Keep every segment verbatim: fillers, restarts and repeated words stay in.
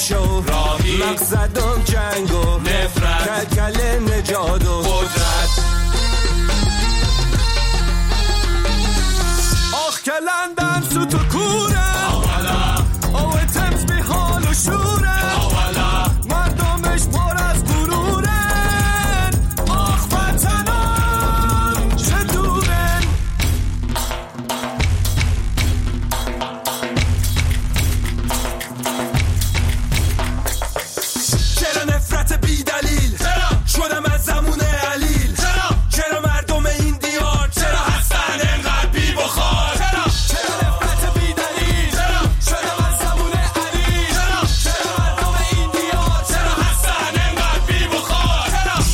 شو راهی مقصدم جنگ و نفرت کلکل نجات و قدرت آخ که لندن سوت و کوره آولا آوه تمز بی حال و شوره آولا مردمش پر از غرورن آخ وطنم چه دورن چرا نفرت بی دلیل شدم از زمون علیل چرا مردم این دیار چرا هستن انقدر بی بخار چرا نفرت بی دلیل شدم از زمون علیل چرا مردم این دیار چرا هستن انقدر بی بخار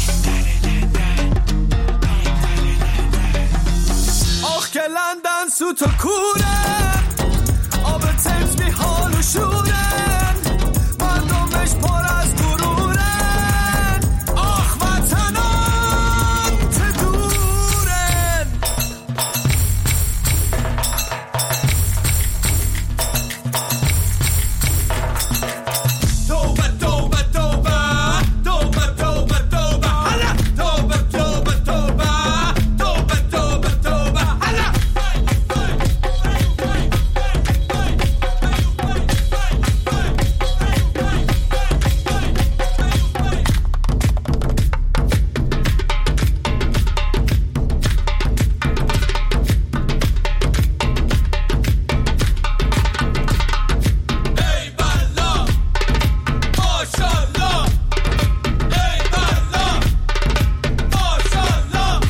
آخ که لندن سوت و کوره آب تمز بی حال و شورن مردمش پر از غرورن آخ وطنم چه دورن توبه توبه توبه توبه توبه توبه هلا توبه توبه توبه توبه توبه توبه هلا ای بلا ماشاءالله ای بلا ماشاءالله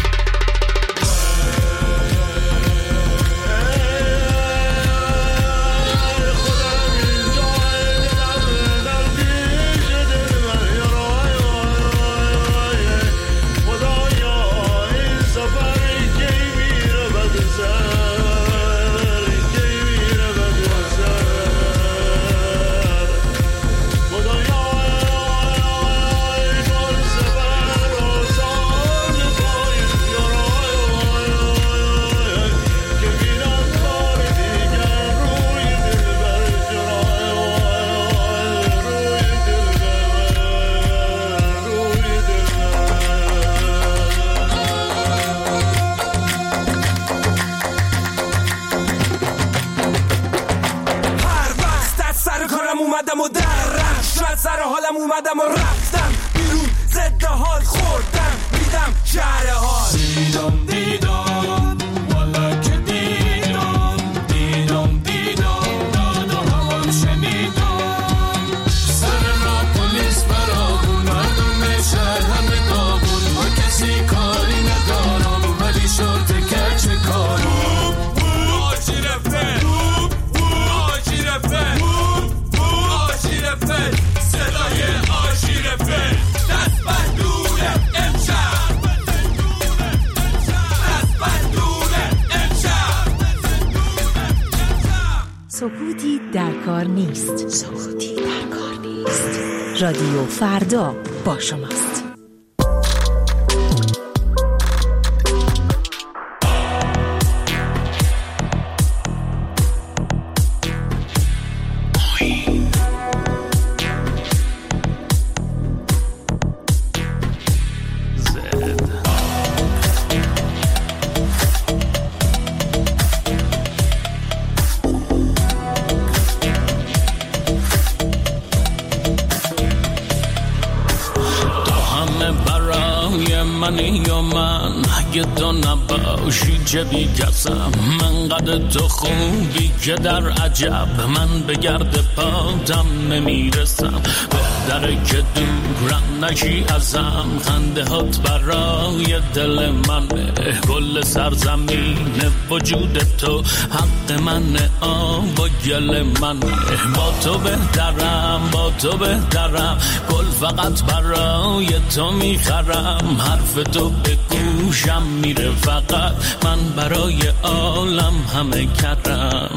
هر وقت از سر کارم اومدم و درم شاید سر حالم اومدم و رفتم بیرون ضد حال خوردم دیدم شهر حال دیدم دیدم والا که دیدم دیدم دیدم دادم هوام شنیدم سر را پلیس برابون مردم شهر همه دابون با کسی کاری ندارم ولی شرطه که چه کارم آشی رفته آشی رفته آشی رفته صدای آشی رفته دست بندونه امشب دست بندونه امشب سکوتی در کار نیست. سکوتی در کار نیست. رادیو فردا با شماست. منی یا من اگه تو نباشی چه بی کسم من قد تو خوبی که در عجب من به گرد پاتم نمیرسم بهتره که دورم نشی ازم خنده هات برای دل منه گل سرزمین وجود تو حق منه آب و گل منه با تو بهترم با تو بهترم گل فقط برای تو میخرم حرف تو به گوشم میره فقط من برای عالم همه کردم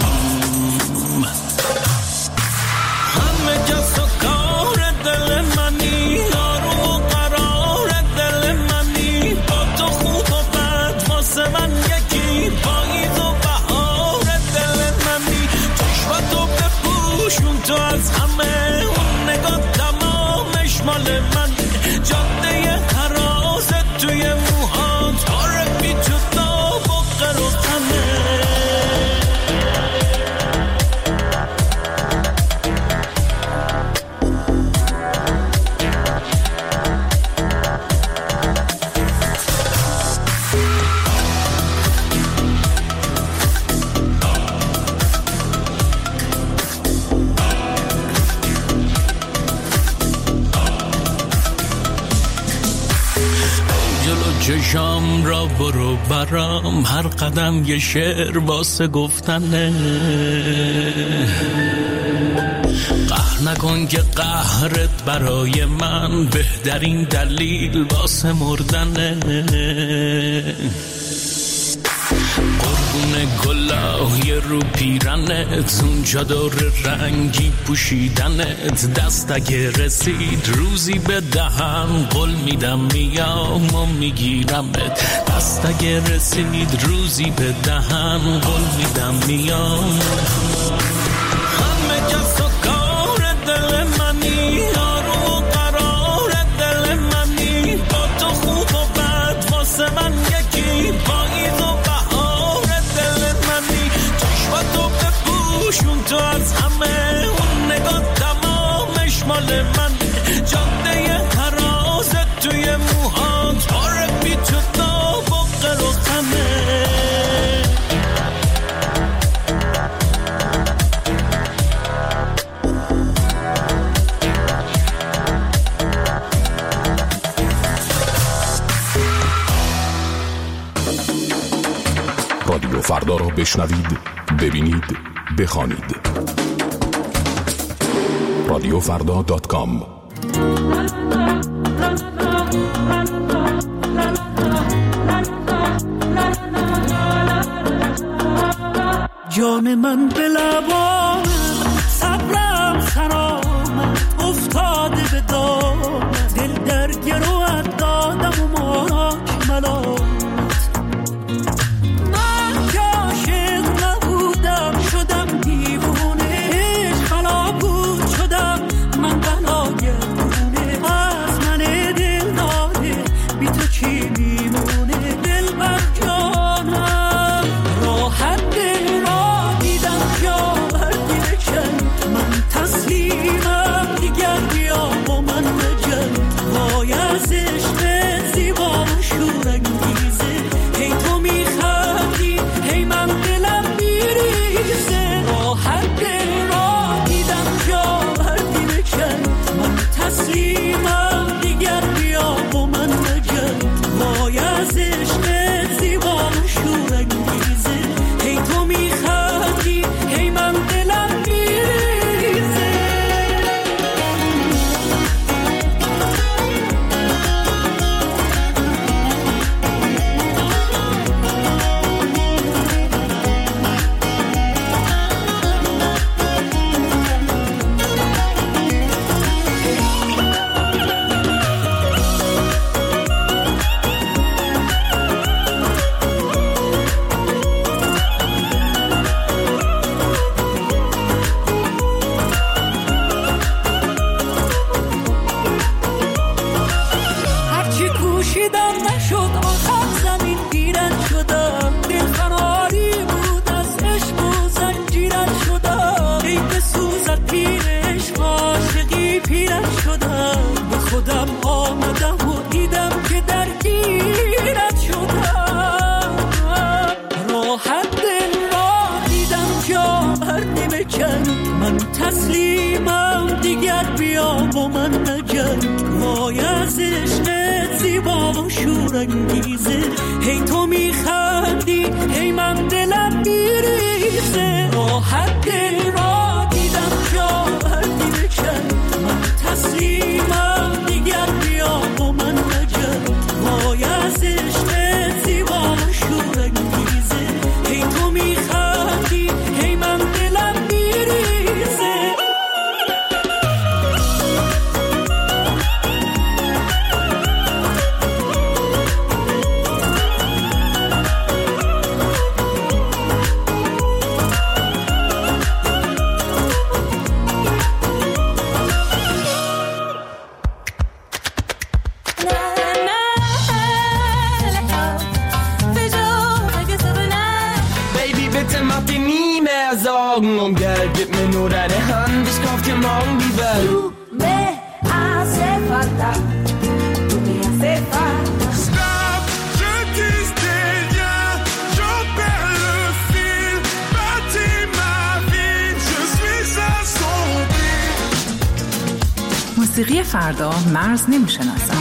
همه کس و کار دل منی آروم و قرار دل منی با تو خوب و بد واسه من یکی پاییز و بهار دل منی چشم تو بپوشون تو از همه اون نگاه تمامش مال من، جاده حرازت توی موهات، آره بی تو داب و قروقنه. چشام را برو برام، هر قدم یه شعر واسه گفتنه. قهر نکن که قهرت برای من بهترین دلیل واسه مردنه. قربون گلای رو پیرنت، اون چادر رنگی پوشیدنت، دست اگه رسید روزی به دهن، قول میدم میام و میگیرمت. دست اگه رسید روزی به دهن، قول میدم میام. همه کس و کار دل منی، آروم و قرار دل منی، با تو خوب و بد واسه من یکی، پاییز و شون تو از همه، اون نگاه تمامش مال من، جاده حرازت توی موهات، آره بی تو داب و قروقنه. رادیو فردا را بشنوید، ببینید، بخوانید. رادیو فردا دات کام. جان من به لبانم، صبرم خرامم، افتاده به دام، دل در گروهت دادم و ماک ملامت. من که عاشق نبودم شدم دیوونه، خلا بود شدم من بلا گردونه. از من دل داده بی تو چی میمونه، دل بر جانم راحت دل را دیدم جا بر دل چند، من تسلیمم دیگر بیا با من بجن. وای از عشق زیبا و شورانگیزه، هی تو میخندی هی من دلم میریزه. راحت دل را دیدم جا بر دل چند، من تسلیمم دیگر بیا با من بجن. وای از عشق زیبا و شورانگیزه، هی تو میخندی هی من دلم میریزه. هرچی کوشیدم نشد، آخر زمین گیرد شدم. دل قراری بود از عشق و زنجیرت شدم. ای بسوزد پیر عشق، عاشقی پیرت شدم. به خودم آمدم و دیدم که درگیرت شدم. راحت دل را دیدم جا بر نمیکن، من تسلیمم دیگر بیا با من نجن. وای از عشق زیبا و شورانگیزه، هی تو میخندی هی من دلم میریزه. راحت دل را دیدم جا بر نمیکن، من تسلیمم دیگر بیا با من نجن. وای از عشق زیبا و شورانگیزه، هی تو میخندی هی من دلم میریزه. viver. Tu me hace falta, tu me hace falta. Stop, je dis des liens, j'en perds le fil. Bâtis ma vie, je suis assombri. موسیقی فردا مرز نمیشناسم.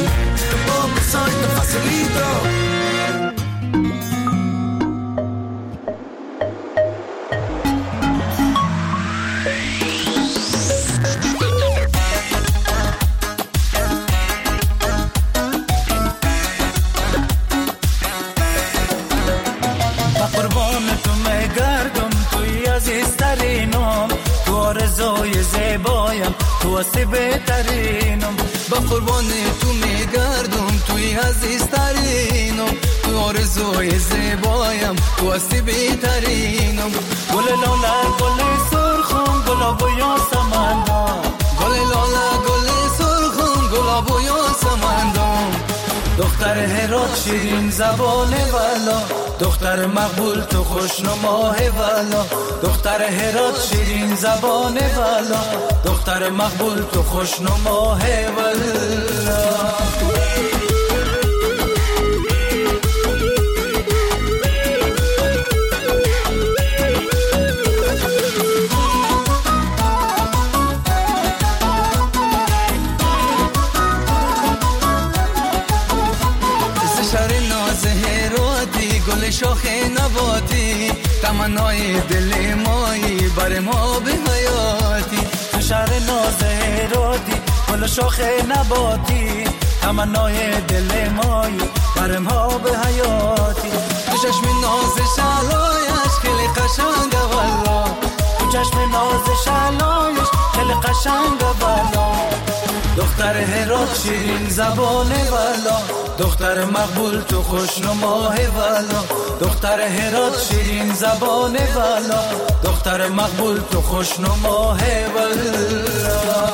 تو هستی بهترینم با قربان تو میگردم توی عزیزترینم تو آرزوی زیبایم تو هستی بهترینم گل لاله گل سرخم گلاب و یاسمندم گل لاله گل سرخم گلاب و یاسمندم دختر هرات شیرین زبان والا دختر مقبول تو خوشنماه والا دختر هرات شیرین زبان والا دختر مقبول تو خوشنماه والا گل شاخ نباتی تمنای دل مایی بر ما به حیاتی تو شهر ناز هراتی گل شاخ نباتی تمنای دل مایی بر ما به حیاتی تو چشم ناز شلایش خیلی قشنگه والا تو چشم ناز شلایش خیلی قشنگه والا دختر هرات شیرین زبان والا دختر مقبول تو خوشنماه والا دختر هرات شیرین زبان والا دختر مقبول تو خوشنماه والا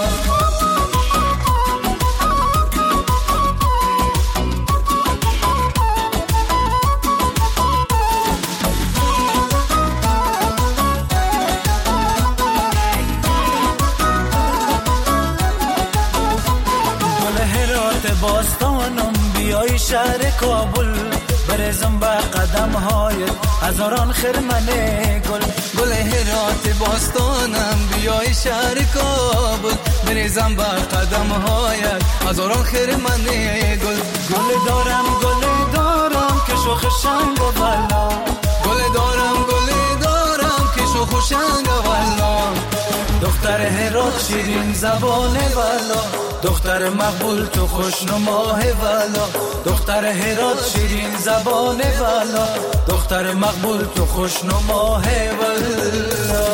باستانم بیای شهر کابل برزم به قدم های هزاران خرمن گل گل هرات باستانم بیای شهر کابل برزم به قدم های هزاران خرمن گل گل دارم گل دارم که شوخ شنگ و بالا گل دارم گل دارم که شوخ شنگ و بالا دختر هرات شیرین زبان والا دختر مقبول تو خوشنماه والا دختر هرات شیرین زبان والا دختر مقبول تو خوشنماه والا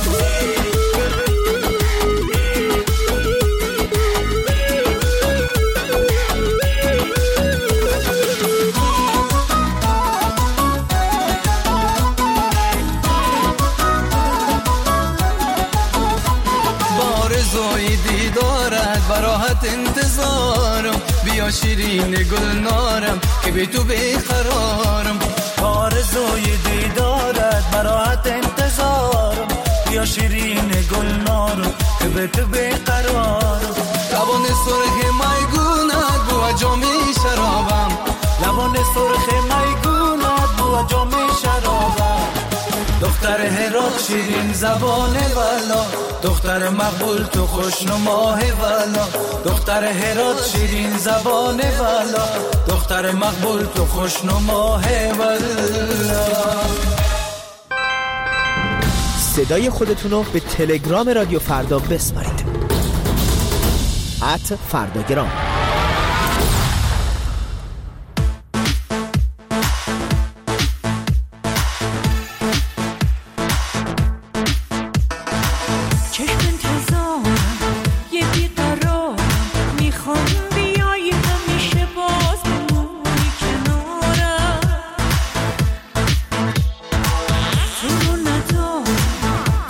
براحت انتظارم بیا شیرین گلنارم که به تو بیقرارم آرزوی دیدارت براحت انتظارم بیا شیرین گلنارم که به تو بیقرارم لبان سرخ میگونت بو جام شرابم لبان سرخ میگونت بو جام شرابم دختر هرات شیرین زبان والا دختر مقبول تو خوشنماه والا دختر هرات شیرین زبان والا دختر مقبول تو خوشنماه والا صدای خودتونو به تلگرام رادیو فردا بسپارید ات فرداگرام.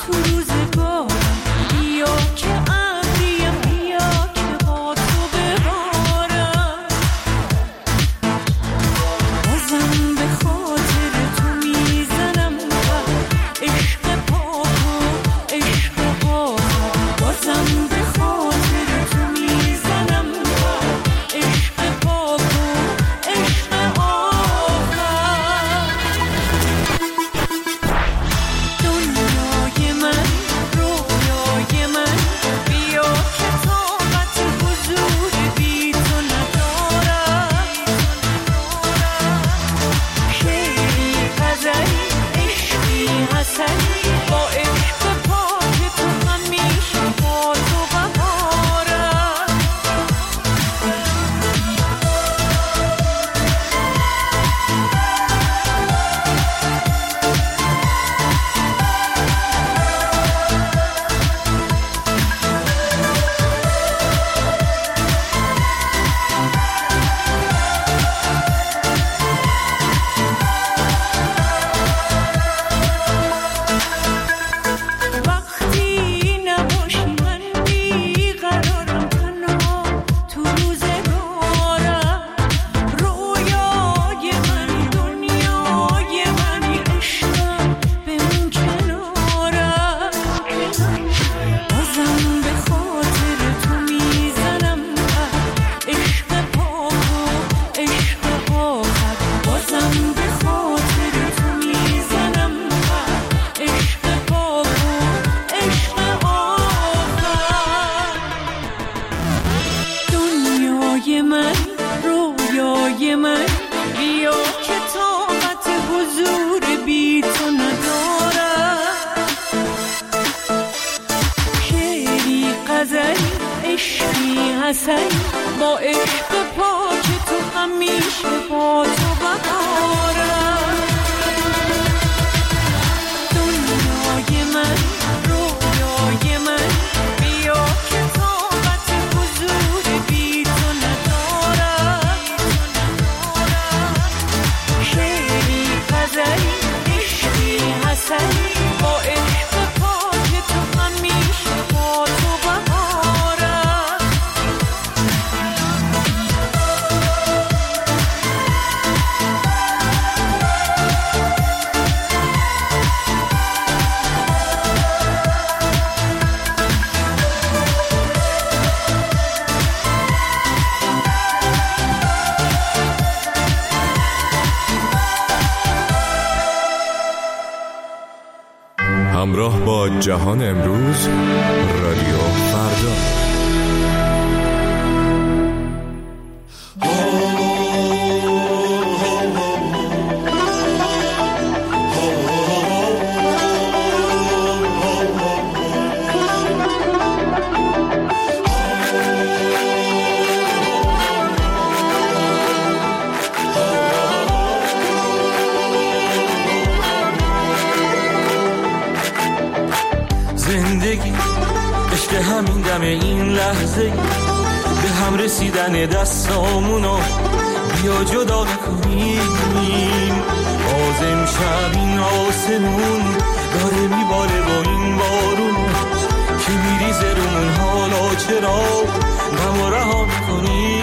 بیا که با تو ببرم عشقی حسنی با عشق پاک تو همیشه با تو بهارم. دنیای من رویای من بیا که طاقت حضور بی تو ندارم. شعری غزلی عشقی حسنی با عشق پاک تو همیشه با تو بهارم. همراه با جهان امروز، رادیو فردا. زندگی عشق همین دم این لحظه، به هم رسیدن دستامونو بیا جدا نکنیم. باز امشب این آسمون داره میباره با این بارون که میریزه رومون، حالا چرا غم رها میکنیم؟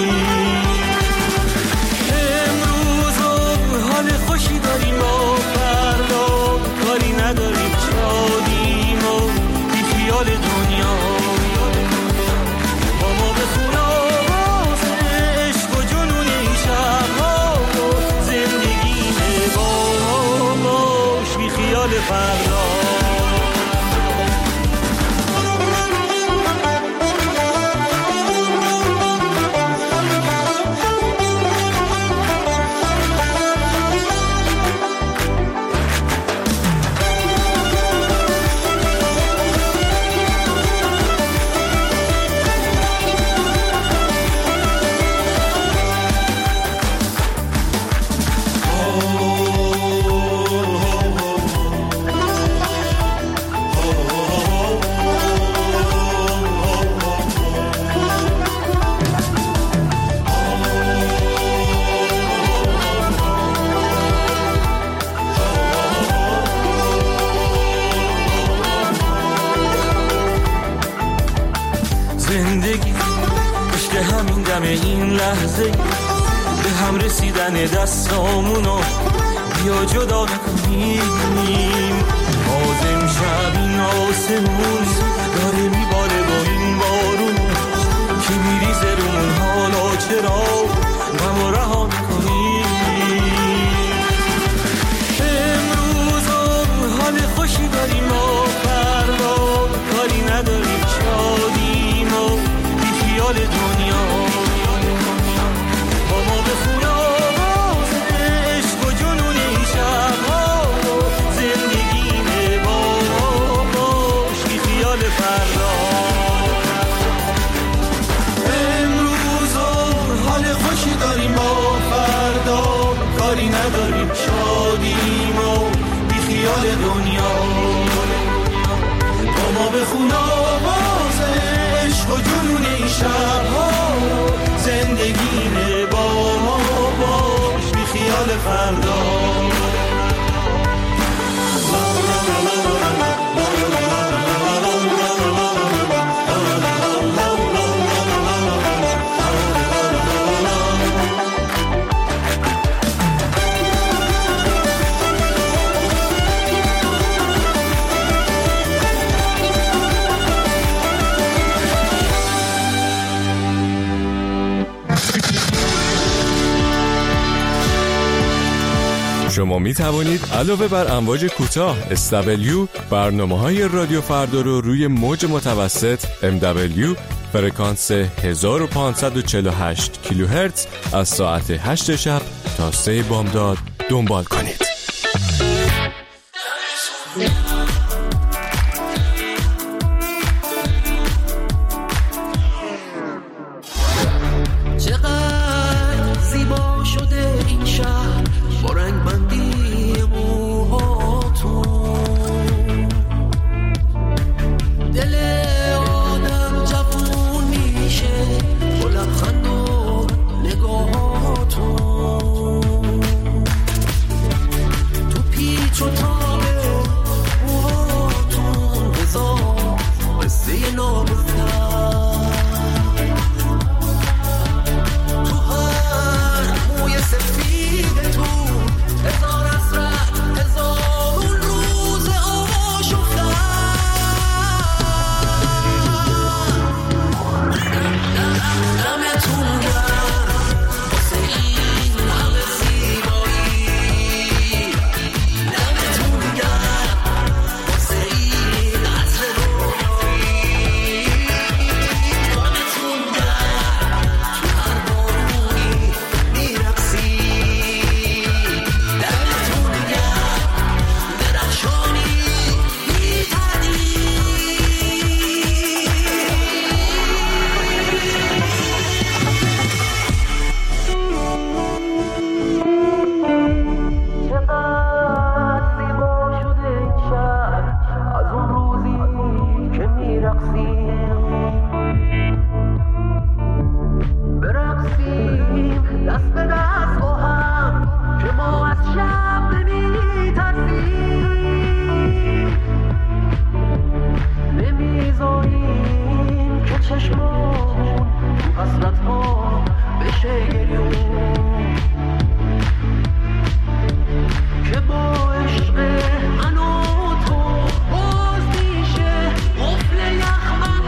امروز حال خوشی داریم، با فردا کاری نداریم، شادیم و بی خیال دنیا. با ما بخون آواز عشق و جنون این شبها، زندگی با باش بی خیال فردا. زندگی عشق همین دم این لحظه، به هم رسیدن دستامونو بیا جدا نکنیم. باز امشب این آسمون داره میباره با این بارون که میریزه رومون، حالا چرا غم رها میکنیم؟ امروز حال خوشی داریم، ما فردا کاری نداریم، شادیم و بی خیال دنیا. با ما بخون آواز عشق و جنون این شبها، زندگی با باش بی خیال فردا. امروز حال خوشی داریم، با فردا کاری نداریم، شادیم و بی خیال دنیا. با ما بخون آواز عشق و جنون این شبها، زندگی با ما باش بی خیال فردا. شما می توانید علاوه بر امواج کوتاه اس دبلیو برنامه‌های رادیو فردا رو روی موج متوسط ام دبلیو فرکانس هزار و پانصد و چهل و هشت کیلوهرتز از ساعت هشت شب تا سه بامداد دنبال کنید. چشمامون حسرت ها بشه گریون که با عشق من و تو باز میشه قفل یخمن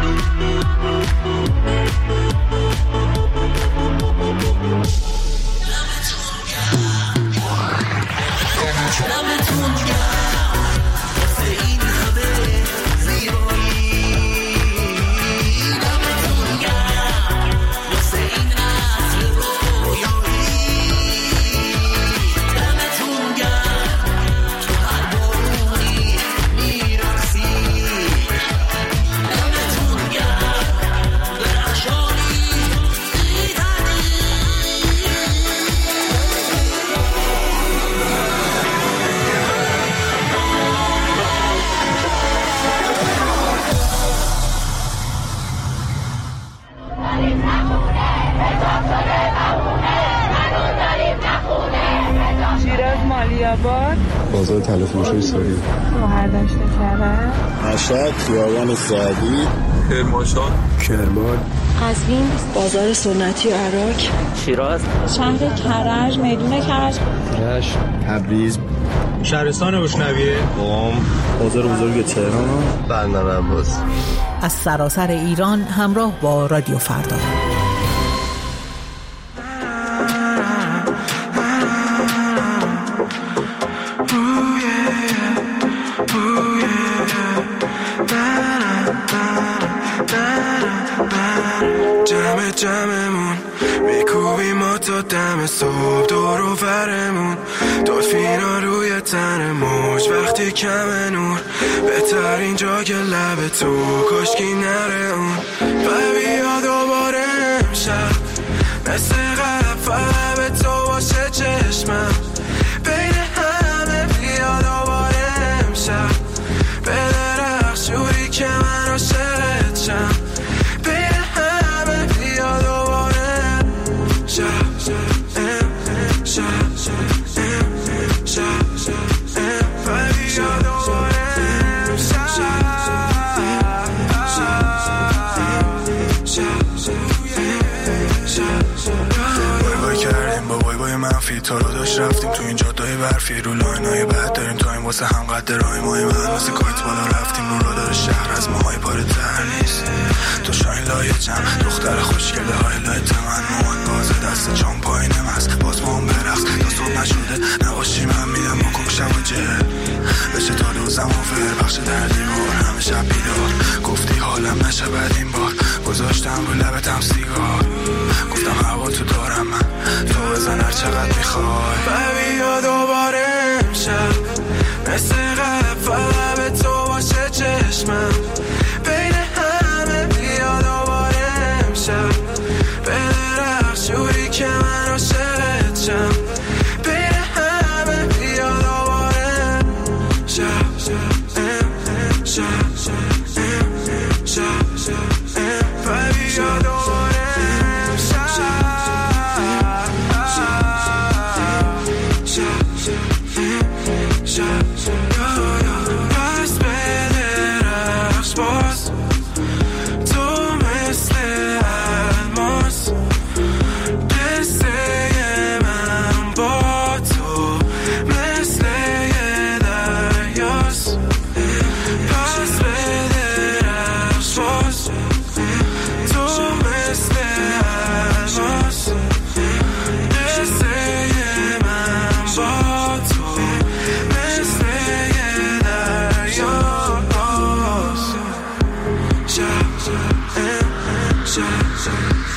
دمتون گرم واسه این همه زیبایی دمتون گرم واسه این عصر رویایی دمتون گرم تو هر بارونی میرقصی دمتون گرم درخشانی شیراز مالیاباد بازار تلفروشی ساری شهردشت کرج مشهد خیابان سعدی کرمانشاه کرمان قزوین بازار سنتی عراق شیراز شهر کرج میدون کرج رشت تبریز شهرستان بشنویه قم بازار بزرگ تهران بندر عباس از سراسر ایران همراه با رادیو فردا. جمع جمعمون میکوبیم ما تا دم صبح دور و برمون دلفینا روی تن موج وقتی کم نور بهترین جا که لب تو کشکی نره اون و بیا دوباره امشب مثل قبل فقط به تو باشه چشمم بین همه بیا دوباره امشب به درخت شوری که من عاشقت شم تو رو داشت رفتیم تو این جادای برفی رو لاینای بعد داریم تو این واسه هم قد رای مای من واسه کایت بالا رفتیم رو را داره شهر از ماهای پاره تر نیست تو شاین لایه جمع دختر خوشگله های لایت من موان بازه دست چون پایینم هست باز ما هم برقص تا صبح نشده نباشی من میدم بکن شب و جهل بشه تا دوزم و فر بخش در دیوار همه شب بیدار گفتی حالم نشه بعد این بار گذاشتم رو لبتم سیگار گفتم هوا تو دارم من تو بزن هر چقدر میخوای و بیا دوباره امشب مثل قبل فقط به تو باشه چشمم بین همه بیا دوباره امشب به درخت شوری که من عاشقت شم بین همه بیا دوباره شب شب شب شب شب و بیا دوباره پس به درخش باز تو مثل الماس قصه من با تو مثل یه دریاست پس به درخش باز تو مثل الماس قصه من با تو مثل یه دریاست شب شب شب